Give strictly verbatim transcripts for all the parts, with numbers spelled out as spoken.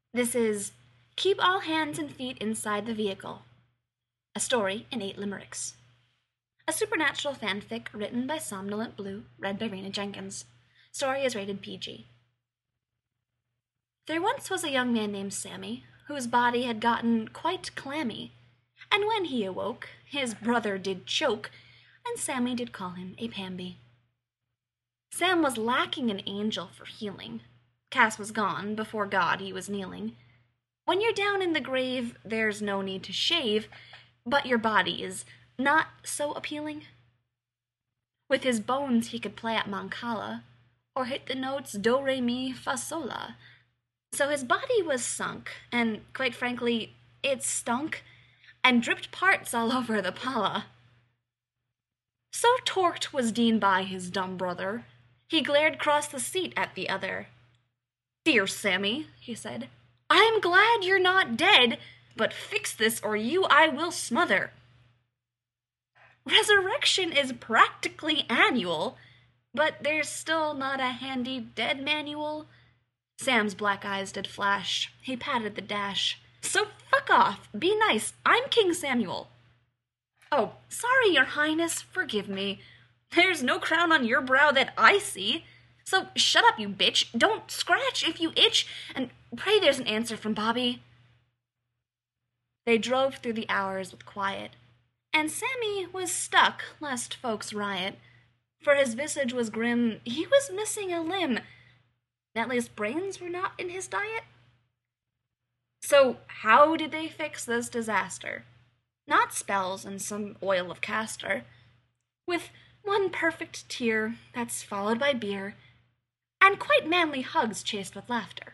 This is Keep All Hands and Feet Inside the Vehicle, a story in eight limericks. A supernatural fanfic written by Somnolent Blue, read by Raina Jenkins. Story is rated P G. There once was a young man named Sammy, whose body had gotten quite clammy, and when he awoke, his brother did choke, and Sammy did call him a Pamby. Sam was lacking an angel for healing. Cass was gone, before God he was kneeling. When you're down in the grave, there's no need to shave, but your body is not so appealing. With his bones he could play at Mancala, or hit the notes do, re, mi, fa, sol, la. So his body was sunk, and quite frankly, it stunk, and dripped parts all over the pala. So torqued was Dean by his dumb brother, he glared across the seat at the other. "Dear Sammy," he said, "I am glad you're not dead, but fix this or you I will smother. Resurrection is practically annual, but there's still not a handy dead manual." Sam's black eyes did flash, he patted the dash. "So fuck off, be nice, I'm King Samuel." "Oh, sorry, your highness, forgive me. There's no crown on your brow that I see. So shut up, you bitch, don't scratch if you itch, and pray there's an answer from Bobby." They drove through the hours with quiet, and Sammy was stuck lest folks riot, for his visage was grim, he was missing a limb. At least brains were not in his diet. So how did they fix this disaster? Not spells and some oil of castor. With one perfect tear that's followed by beer, and quite manly hugs chased with laughter.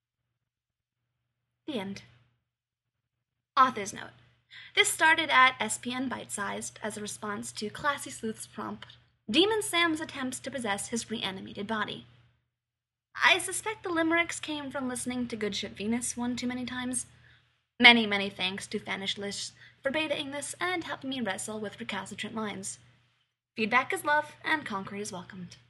The end. Author's note. This started at S P N Bite-Sized as a response to Classy Sleuth's prompt, Demon Sam's attempts to possess his reanimated body. I suspect the limericks came from listening to Good Ship Venus one too many times. Many, many thanks to Fanish Lish for betaing this and helping me wrestle with recalcitrant lines. Feedback is love, and concrete is welcomed.